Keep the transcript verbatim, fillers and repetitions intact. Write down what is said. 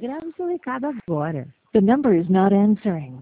grave seu recado agora. The number is not answering.